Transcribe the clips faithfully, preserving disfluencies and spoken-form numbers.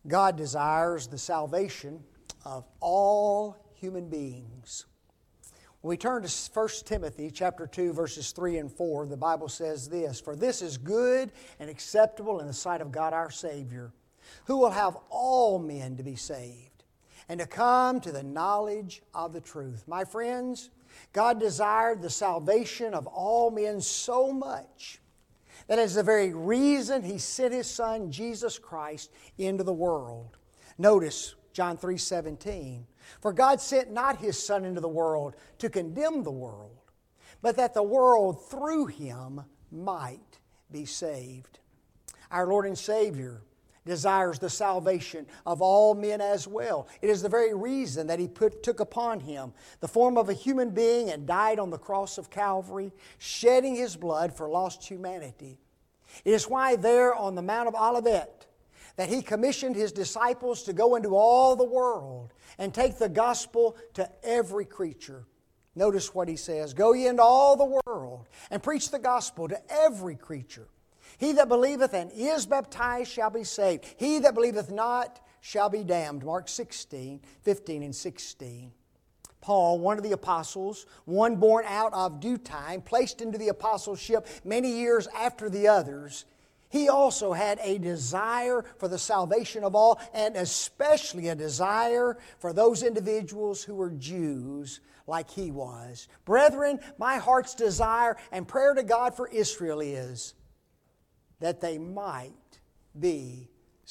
God desires the salvation of all human beings. When we turn to First Timothy chapter two, verses three and four, the Bible says this, "For this is good and acceptable in the sight of God our Savior, who will have all men to be saved and to come to the knowledge of the truth." My friends, God desired the salvation of all men so much that is the very reason He sent His Son, Jesus Christ, into the world. Notice John three seventeen. "For God sent not His Son into the world to condemn the world, but that the world through Him might be saved." Our Lord and Savior desires the salvation of all men as well. It is the very reason that He put, took upon Him the form of a human being and died on the cross of Calvary, shedding His blood for lost humanity. It is why there on the Mount of Olivet that He commissioned His disciples to go into all the world and take the gospel to every creature. Notice what He says, "Go ye into all the world and preach the gospel to every creature. He that believeth and is baptized shall be saved. He that believeth not shall be damned." Mark sixteen, fifteen and sixteen. Paul, one of the apostles, one born out of due time, placed into the apostleship many years after the others, he also had a desire for the salvation of all, and especially a desire for those individuals who were Jews like he was. Brethren, my heart's desire and prayer to God for Israel is that they might be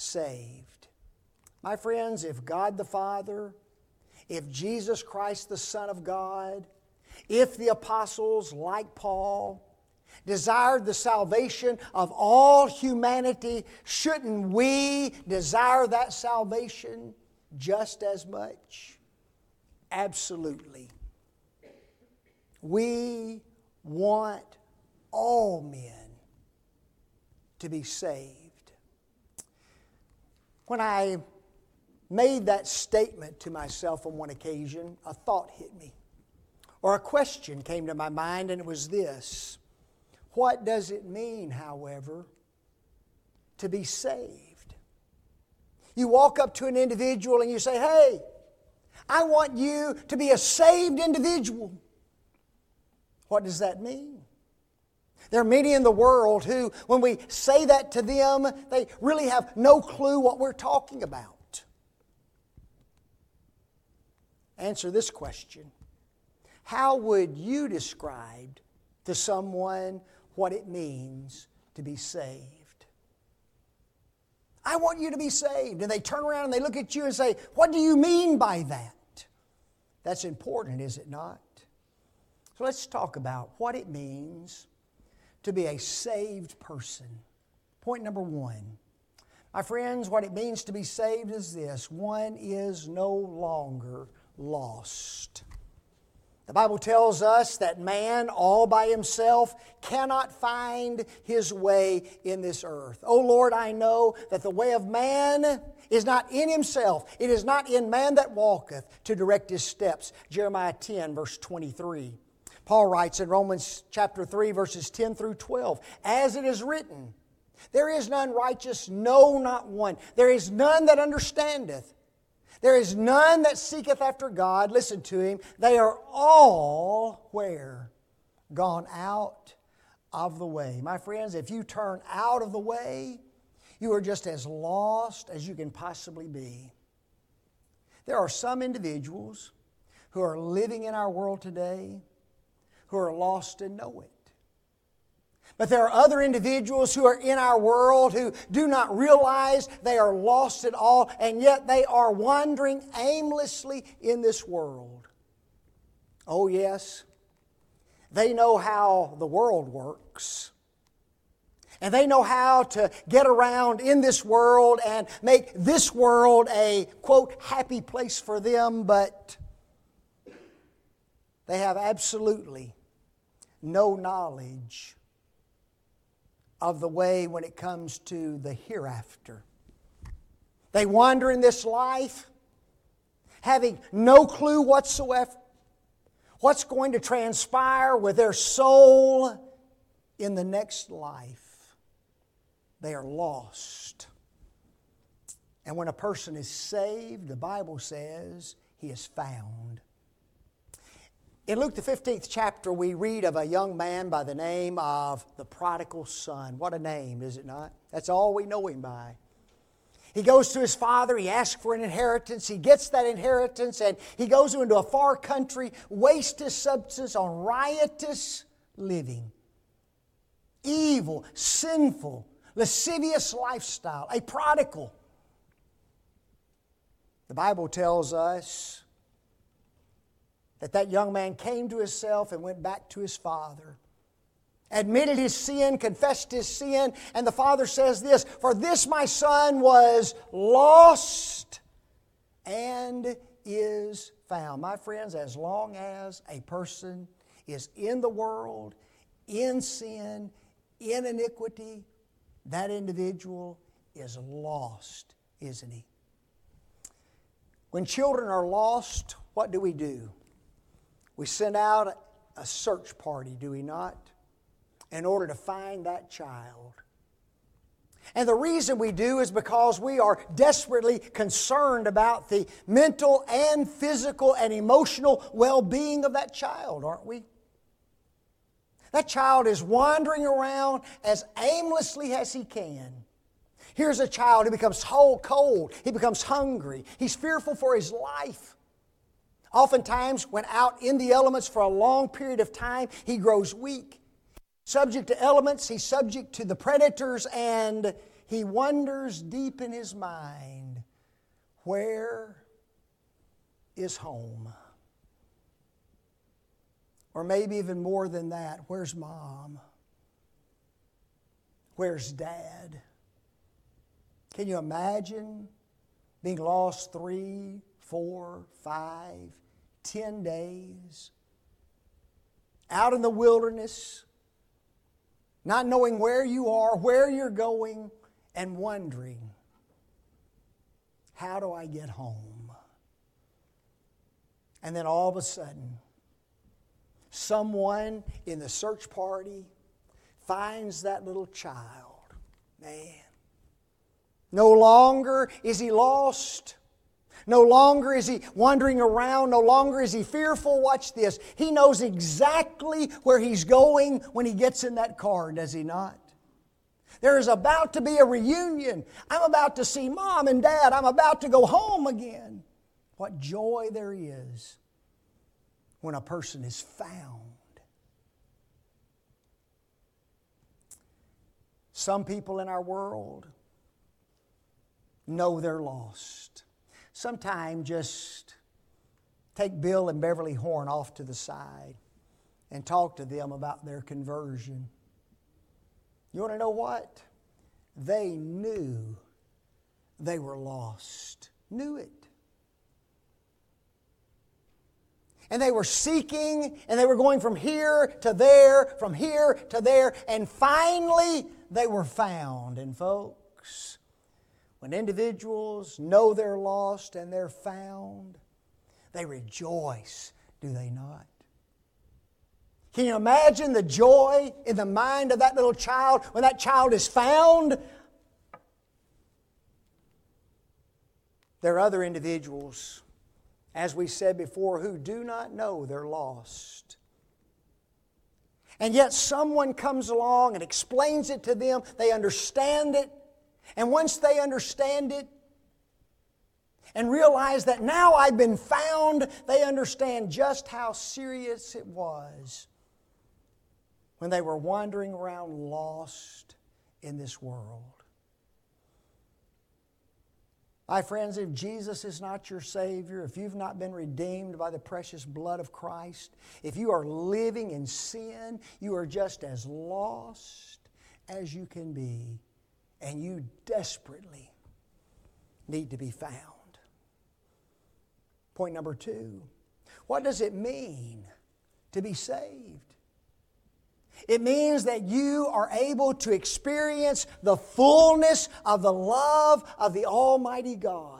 saved. My friends, if God the Father, if Jesus Christ the Son of God, if the apostles like Paul desired the salvation of all humanity, shouldn't we desire that salvation just as much? Absolutely. We want all men to be saved. When I made that statement to myself on one occasion, a thought hit me, or a question came to my mind, and it was this: what does it mean, however, to be saved? You walk up to an individual and you say, "Hey, I want you to be a saved individual." What does that mean? There are many in the world who, when we say that to them, they really have no clue what we're talking about. Answer this question: how would you describe to someone what it means to be saved? "I want you to be saved." And they turn around and they look at you and say, "What do you mean by that?" That's important, is it not? So let's talk about what it means to be a saved person. Point number one. My friends, what it means to be saved is this: one is no longer lost. The Bible tells us that man all by himself cannot find his way in this earth. "Oh Lord, I know that the way of man is not in himself. It is not in man that walketh to direct his steps." Jeremiah ten, verse twenty-three. Paul writes in Romans chapter three, verses ten through twelve, "As it is written, there is none righteous, no, not one. There is none that understandeth. There is none that seeketh after God." Listen to him. "They are all," where? "Gone out of the way." My friends, if you turn out of the way, you are just as lost as you can possibly be. There are some individuals who are living in our world today who are lost and know it. But there are other individuals who are in our world who do not realize they are lost at all, and yet they are wandering aimlessly in this world. Oh yes, they know how the world works. And they know how to get around in this world and make this world a, quote, happy place for them, but they have absolutely no knowledge of the way when it comes to the hereafter. They wander in this life having no clue whatsoever what's going to transpire with their soul in the next life. They are lost. And when a person is saved, the Bible says he is found. In Luke the fifteenth chapter, we read of a young man by the name of the prodigal son. What a name, is it not? That's all we know him by. He goes to his father, he asks for an inheritance, he gets that inheritance, and he goes into a far country, wastes his substance on riotous living. Evil, sinful, lascivious lifestyle, a prodigal. The Bible tells us that that young man came to himself and went back to his father, admitted his sin, confessed his sin, and the father says this, "For this my son was lost and is found." My friends, as long as a person is in the world, in sin, in iniquity, that individual is lost, isn't he? When children are lost, what do we do? We send out a search party, do we not? In order to find that child. And the reason we do is because we are desperately concerned about the mental and physical and emotional well-being of that child, aren't we? That child is wandering around as aimlessly as he can. Here's a child who becomes whole cold. He becomes hungry. He's fearful for his life. Oftentimes, when out in the elements for a long period of time, he grows weak. Subject to elements, he's subject to the predators, and he wonders deep in his mind, where is home? Or maybe even more than that, where's mom? Where's dad? Can you imagine being lost three, four, five, ten days out in the wilderness, not knowing where you are, where you're going, and wondering, how do I get home? And then all of a sudden, someone in the search party finds that little child. Man, no longer is he lost. No longer is he wandering around. No longer is he fearful. Watch this. He knows exactly where he's going when he gets in that car, does he not? There is about to be a reunion. I'm about to see mom and dad. I'm about to go home again. What joy there is when a person is found. Some people in our world know they're lost. Sometime just take Bill and Beverly Horn off to the side and talk to them about their conversion. You want to know what? They knew they were lost. Knew it. And they were seeking, and they were going from here to there, from here to there, and finally they were found. And folks, when individuals know they're lost and they're found, they rejoice, do they not? Can you imagine the joy in the mind of that little child when that child is found? There are other individuals, as we said before, who do not know they're lost. And yet someone comes along and explains it to them. They understand it. And once they understand it and realize that now I've been found, they understand just how serious it was when they were wandering around lost in this world. My friends, if Jesus is not your Savior, if you've not been redeemed by the precious blood of Christ, if you are living in sin, you are just as lost as you can be, and you desperately need to be found. Point number two, what does it mean to be saved? It means that you are able to experience the fullness of the love of the Almighty God.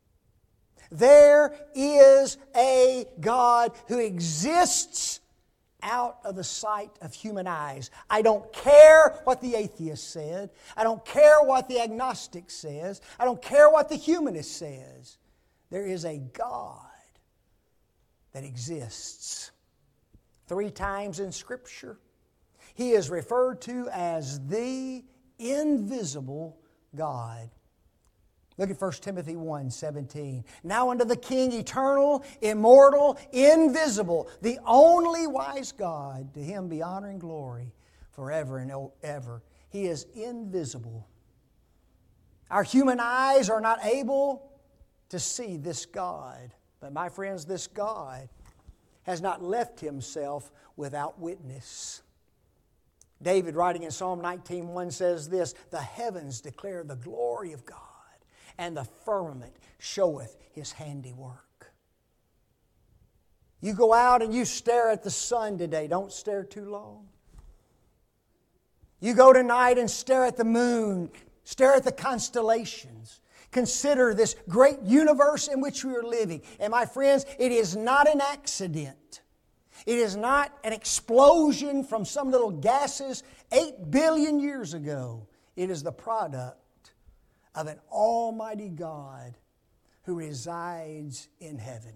There is a God who exists out of the sight of human eyes. I don't care what the atheist said. I don't care what the agnostic says. I don't care what the humanist says. There is a God that exists. Three times in Scripture, He is referred to as the invisible God. Look at First Timothy one seventeen. Now unto the King, eternal, immortal, invisible, the only wise God, to Him be honor and glory forever and ever. He is invisible. Our human eyes are not able to see this God. But my friends, this God has not left Himself without witness. David, writing in Psalm nineteen one, says this, the heavens declare the glory of God, and the firmament showeth His handiwork. You go out and you stare at the sun today. Don't stare too long. You go tonight and stare at the moon. Stare at the constellations. Consider this great universe in which we are living. And my friends, it is not an accident. It is not an explosion from some little gases eight billion years ago. It is the product of an almighty God who resides in heaven.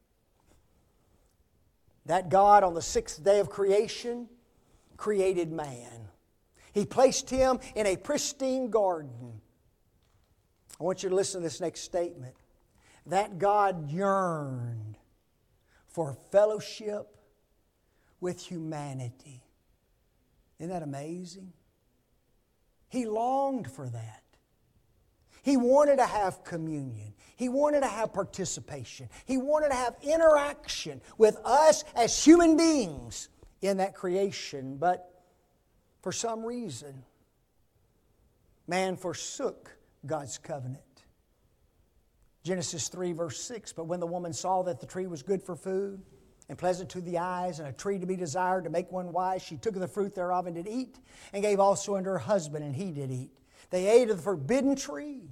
That God on the sixth day of creation created man. He placed him in a pristine garden. I want you to listen to this next statement. That God yearned for fellowship with humanity. Isn't that amazing? He longed for that. He wanted to have communion. He wanted to have participation. He wanted to have interaction with us as human beings in that creation. But for some reason, man forsook God's covenant. Genesis three verse six, but when the woman saw that the tree was good for food and pleasant to the eyes and a tree to be desired to make one wise, she took of the fruit thereof and did eat, and gave also unto her husband, and he did eat. They ate of the forbidden tree.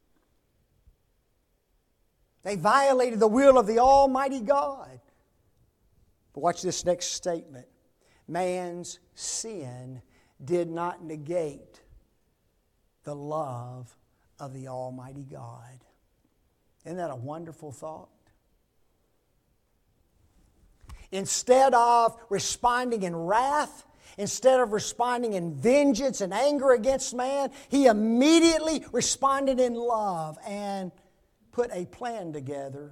They violated the will of the Almighty God. But watch this next statement. Man's sin did not negate the love of the Almighty God. Isn't that a wonderful thought? Instead of responding in wrath, instead of responding in vengeance and anger against man, He immediately responded in love and put a plan together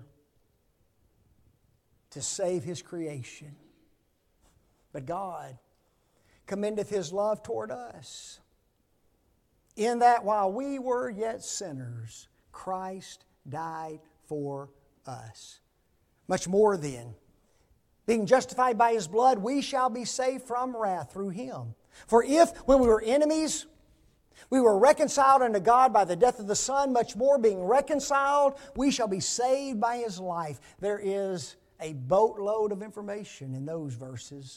to save His creation. But God commendeth His love toward us, in that while we were yet sinners, Christ died for us. Much more then, being justified by His blood, we shall be saved from wrath through Him. For if, when we were enemies, we were reconciled unto God by the death of the Son, much more being reconciled, we shall be saved by His life. There is a boatload of information in those verses.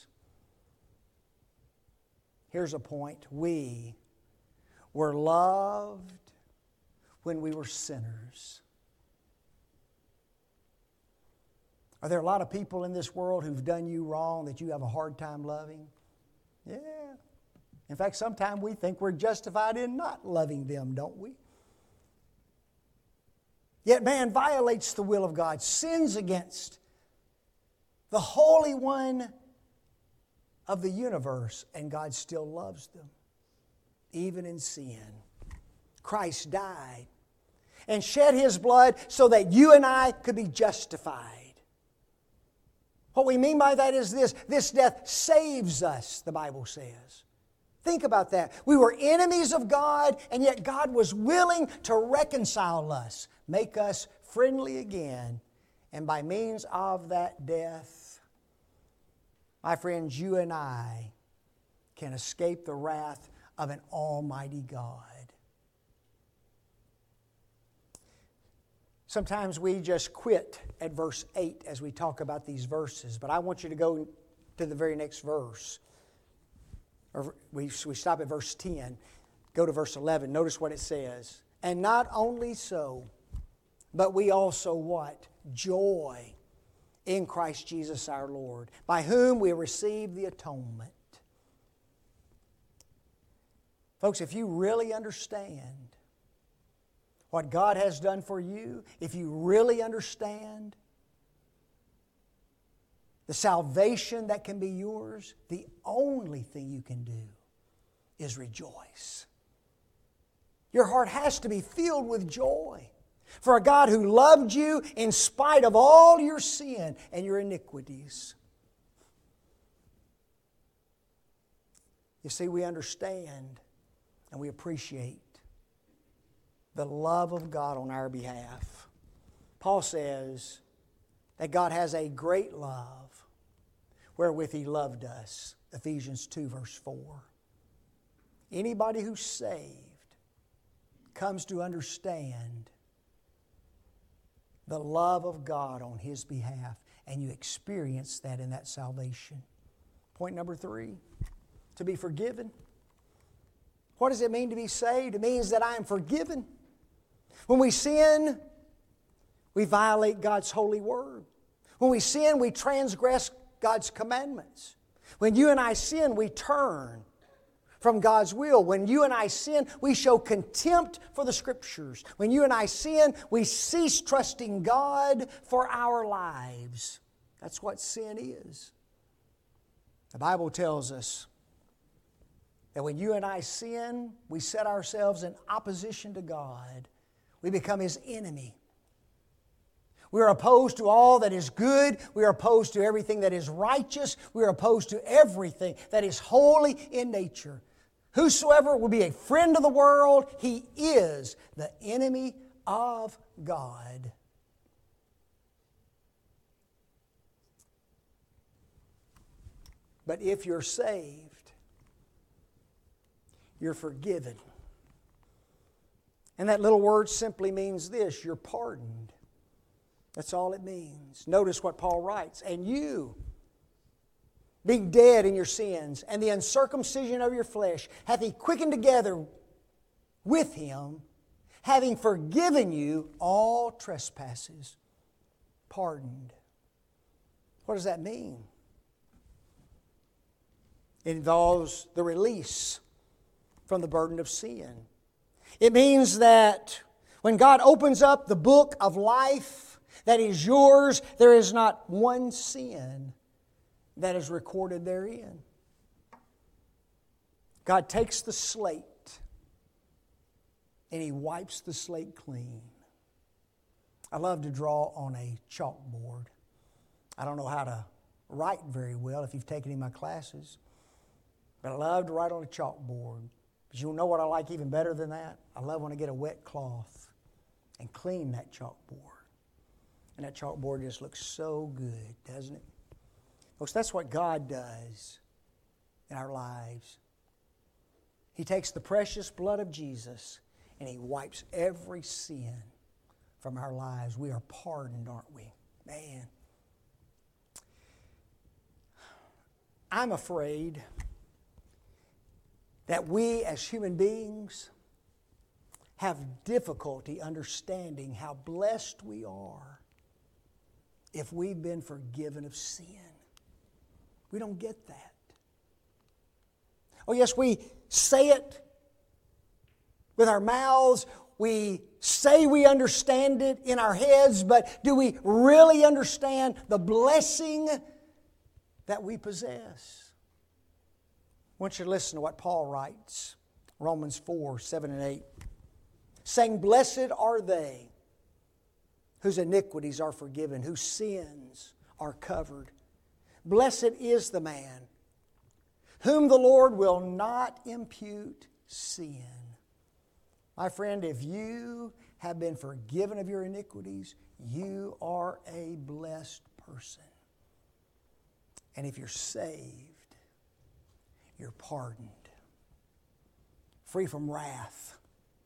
Here's a point. We were loved when we were sinners. Are there a lot of people in this world who've done you wrong that you have a hard time loving? Yeah. In fact, sometimes we think we're justified in not loving them, don't we? Yet man violates the will of God, sins against the Holy One of the universe, and God still loves them, even in sin. Christ died and shed His blood so that you and I could be justified. What we mean by that is this: this death saves us, the Bible says. Think about that. We were enemies of God, and yet God was willing to reconcile us, make us friendly again. And by means of that death, my friends, you and I can escape the wrath of an almighty God. Sometimes we just quit at verse eight as we talk about these verses, but I want you to go to the very next verse. Or we, we stop at verse ten. Go to verse eleven. Notice what it says. And not only so, but we also what? Joy in Christ Jesus our Lord, by whom we receive the atonement. Folks, if you really understand what God has done for you, if you really understand the salvation that can be yours, the only thing you can do is rejoice. Your heart has to be filled with joy for a God who loved you in spite of all your sin and your iniquities. You see, we understand and we appreciate the love of God on our behalf. Paul says that God has a great love wherewith He loved us. Ephesians two verse four. Anybody who's saved comes to understand the love of God on His behalf, and you experience that in that salvation. Point number three, to be forgiven. What does it mean to be saved? It means that I am forgiven. When we sin, we violate God's holy word. When we sin, we transgress God's commandments. When you and I sin, we turn from God's will. When you and I sin, we show contempt for the Scriptures. When you and I sin, we cease trusting God for our lives. That's what sin is. The Bible tells us that when you and I sin, we set ourselves in opposition to God. We become His enemy. We are opposed to all that is good. We are opposed to everything that is righteous. We are opposed to everything that is holy in nature. Whosoever will be a friend of the world, he is the enemy of God. But if you're saved, you're forgiven. And that little word simply means this: you're pardoned. That's all it means. Notice what Paul writes. And you, being dead in your sins, and the uncircumcision of your flesh, hath He quickened together with Him, having forgiven you all trespasses. Pardoned. What does that mean? It involves the release from the burden of sin. It means that when God opens up the book of life that is yours, there is not one sin that is recorded therein. God takes the slate and He wipes the slate clean. I love to draw on a chalkboard. I don't know how to write very well if you've taken any of my classes, but I love to write on a chalkboard. But you know what I like even better than that? I love when I get a wet cloth and clean that chalkboard. And that chalkboard just looks so good, doesn't it? Folks, that's what God does in our lives. He takes the precious blood of Jesus and He wipes every sin from our lives. We are pardoned, aren't we? Man. I'm afraid that we as human beings have difficulty understanding how blessed we are if we've been forgiven of sin. We don't get that. Oh yes, we say it with our mouths. We say we understand it in our heads, but do we really understand the blessing that we possess? I want you to listen to what Paul writes, Romans four, seven and eight. Saying, blessed are they whose iniquities are forgiven, whose sins are covered. Blessed is the man whom the Lord will not impute sin. My friend, if you have been forgiven of your iniquities, you are a blessed person. And if you're saved, you're pardoned, free from wrath.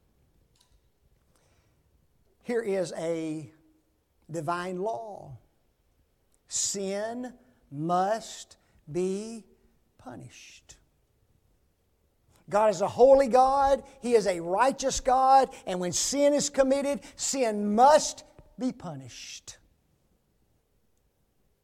Here is a divine law. Sin must be punished. God is a holy God. He is a righteous God. And when sin is committed, sin must be punished.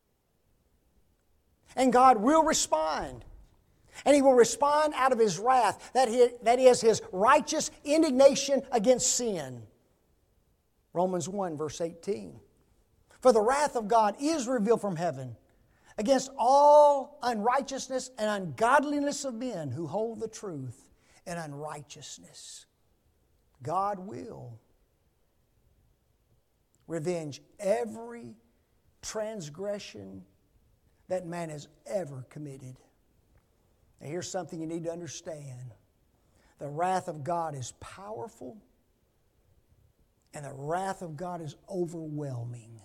And God will respond. And He will respond out of His wrath. That, he, that is His righteous indignation against sin. Romans one, verse eighteen. For the wrath of God is revealed from heaven against all unrighteousness and ungodliness of men who hold the truth in unrighteousness. God will revenge every transgression that man has ever committed. Now here's something you need to understand. The wrath of God is powerful, and the wrath of God is overwhelming.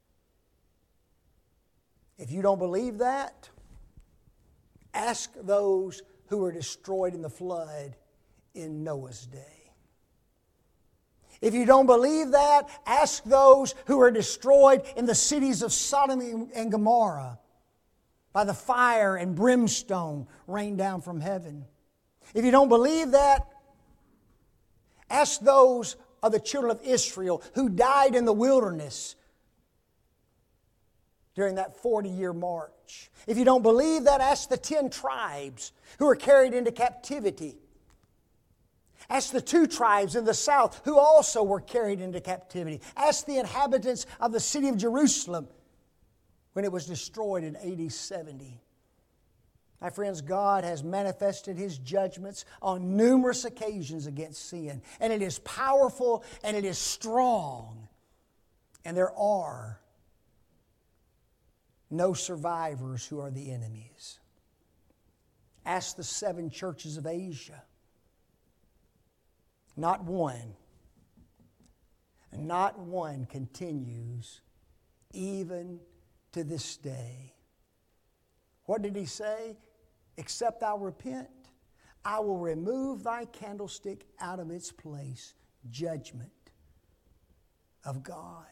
If you don't believe that, ask those who were destroyed in the flood in Noah's day. If you don't believe that, ask those who were destroyed in the cities of Sodom and Gomorrah by the fire and brimstone rained down from heaven. If you don't believe that, ask those of the children of Israel who died in the wilderness during that forty-year march. If you don't believe that, ask the ten tribes who were carried into captivity. Ask the two tribes in the south who also were carried into captivity. Ask the inhabitants of the city of Jerusalem when it was destroyed in A D seventy. My friends, God has manifested His judgments on numerous occasions against sin. And it is powerful and it is strong. And there are no survivors who are the enemies. Ask the seven churches of Asia. Not one, not one continues even to this day. What did He say? Except thou repent, I will remove thy candlestick out of its place. Judgment of God.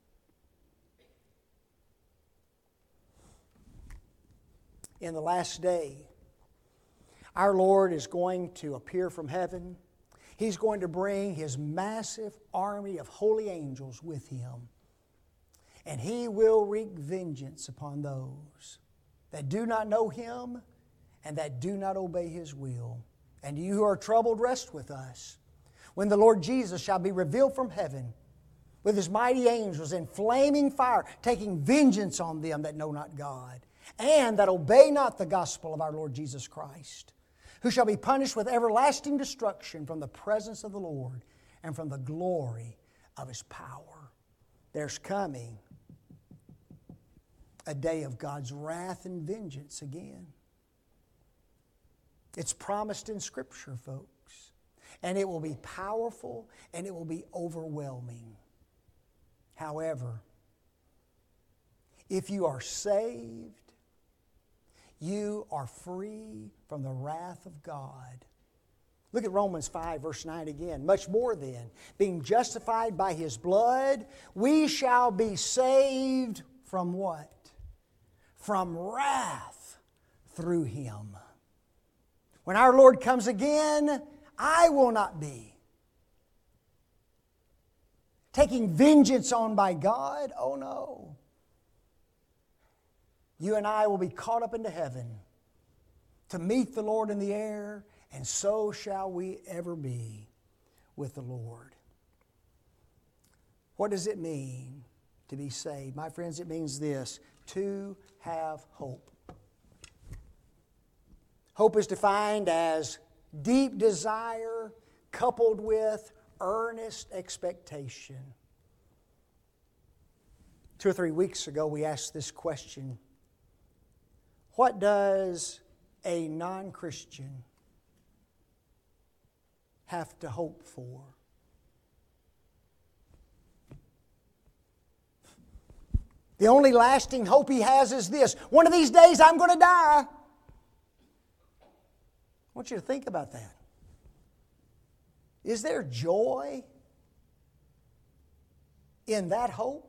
In the last day, our Lord is going to appear from heaven. He's going to bring His massive army of holy angels with Him. And He will wreak vengeance upon those that do not know Him and that do not obey His will. And you who are troubled, rest with us. When the Lord Jesus shall be revealed from heaven with His mighty angels in flaming fire, taking vengeance on them that know not God, and that obey not the gospel of our Lord Jesus Christ, who shall be punished with everlasting destruction from the presence of the Lord and from the glory of His power. There's coming a day of God's wrath and vengeance again. It's promised in Scripture, folks. And it will be powerful and it will be overwhelming. However, if you are saved, you are free from the wrath of God. Look at Romans five, verse nine again. Much more then, being justified by His blood, we shall be saved from what? From wrath through Him. When our Lord comes again, I will not be taking vengeance on by God. Oh no. You and I will be caught up into heaven to meet the Lord in the air, and so shall we ever be with the Lord. What does it mean to be saved? My friends, it means this: to have hope. Hope is defined as deep desire coupled with earnest expectation. Two or three weeks ago, we asked this question: what does a non-Christian have to hope for? The only lasting hope he has is this: one of these days I'm going to die. I want you to think about that. Is there joy in that hope?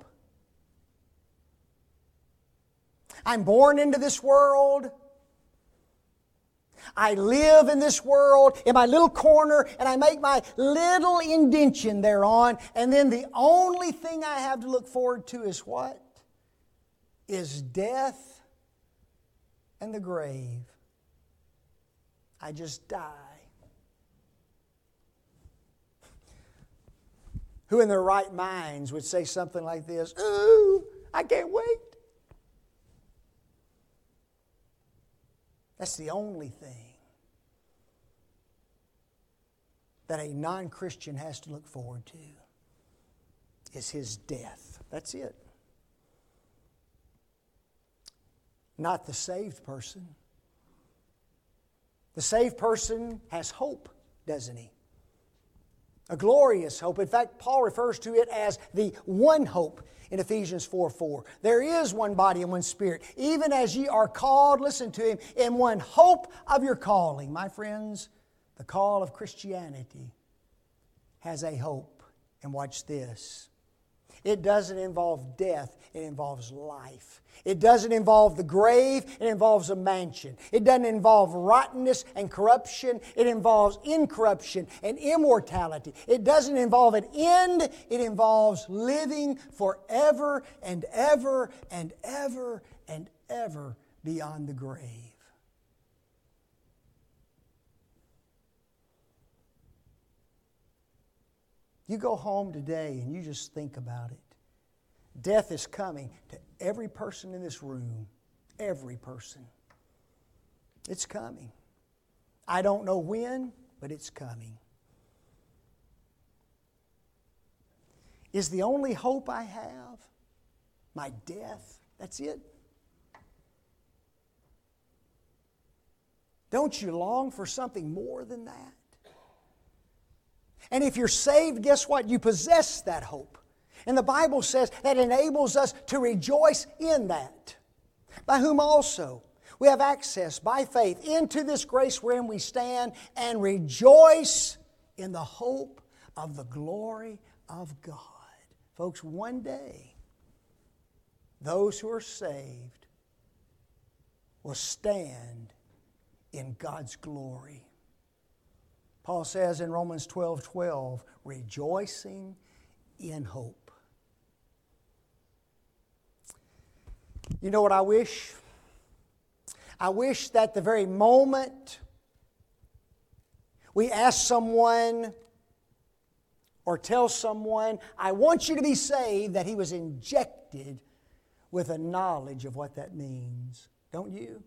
I'm born into this world. I live in this world in my little corner, and I make my little indention thereon, and then the only thing I have to look forward to is what? Is death and the grave. I just die. Who in their right minds would say something like this? Ooh, I can't wait. That's the only thing that a non-Christian has to look forward to, is his death. That's it. Not the saved person. The saved person has hope, doesn't he? A glorious hope. In fact, Paul refers to it as the one hope in Ephesians four four. There is one body and one spirit, even as ye are called, listen to him, in one hope of your calling. My friends, the call of Christianity has a hope. And watch this. It doesn't involve death, it involves life. It doesn't involve the grave, it involves a mansion. It doesn't involve rottenness and corruption, it involves incorruption and immortality. It doesn't involve an end, it involves living forever and ever and ever and ever beyond the grave. You go home today and you just think about it. Death is coming to every person in this room. Every person. It's coming. I don't know when, but it's coming. Is the only hope I have my death? That's it? Don't you long for something more than that? And if you're saved, guess what? You possess that hope. And the Bible says that enables us to rejoice in that. By whom also we have access by faith into this grace wherein we stand and rejoice in the hope of the glory of God. Folks, one day, those who are saved will stand in God's glory. Paul says in Romans twelve twelve, rejoicing in hope. You know what I wish? I wish that the very moment we ask someone or tell someone, I want you to be saved, that he was injected with a knowledge of what that means. Don't you?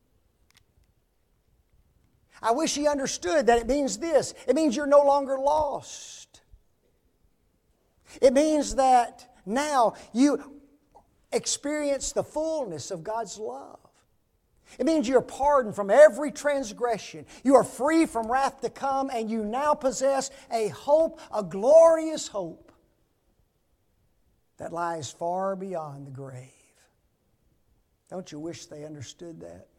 I wish he understood that it means this. It means you're no longer lost. It means that now you experience the fullness of God's love. It means you're pardoned from every transgression. You are free from wrath to come, and you now possess a hope, a glorious hope that lies far beyond the grave. Don't you wish they understood that?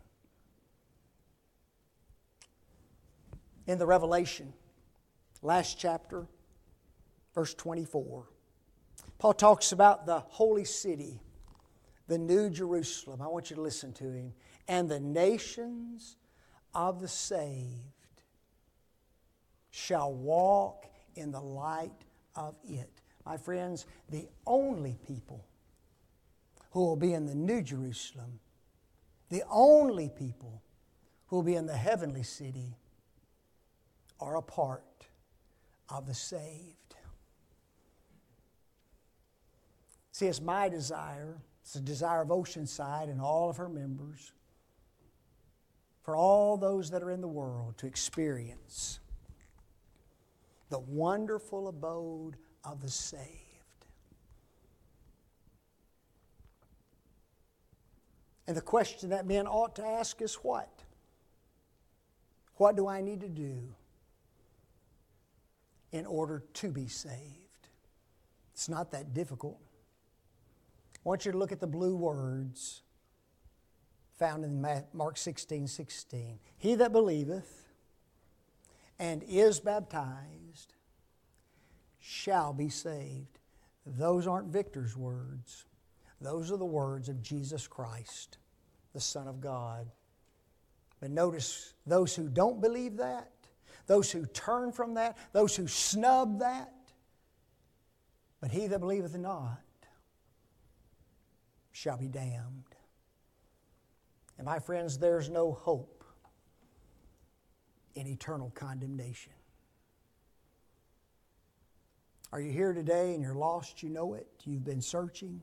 In the Revelation, last chapter, verse twenty-four, Paul talks about the holy city, the New Jerusalem. I want you to listen to him. And the nations of the saved shall walk in the light of it. My friends, the only people who will be in the New Jerusalem, the only people who will be in the heavenly city, are a part of the saved. See, it's my desire, it's the desire of Oceanside and all of her members, for all those that are in the world to experience the wonderful abode of the saved. And the question that men ought to ask is what? What do I need to do in order to be saved? It's not that difficult. I want you to look at the blue words found in Mark sixteen sixteen. He that believeth and is baptized shall be saved. Those aren't Victor's words. Those are the words of Jesus Christ, the Son of God. But notice, those who don't believe that, those who turn from that, those who snub that, but he that believeth not shall be damned. And my friends, there's no hope in eternal condemnation. Are you here today and you're lost? You know it. You've been searching.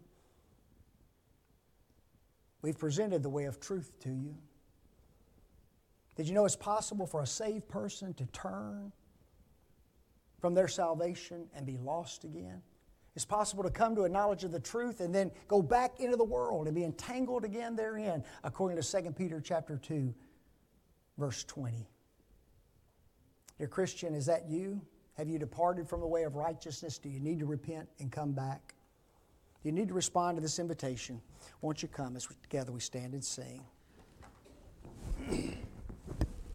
We've presented the way of truth to you. Did you know it's possible for a saved person to turn from their salvation and be lost again? It's possible to come to a knowledge of the truth and then go back into the world and be entangled again therein, according to Second Peter chapter two, verse twenty. Dear Christian, is that you? Have you departed from the way of righteousness? Do you need to repent and come back? Do you need to respond to this invitation? Won't you come as together we stand and sing?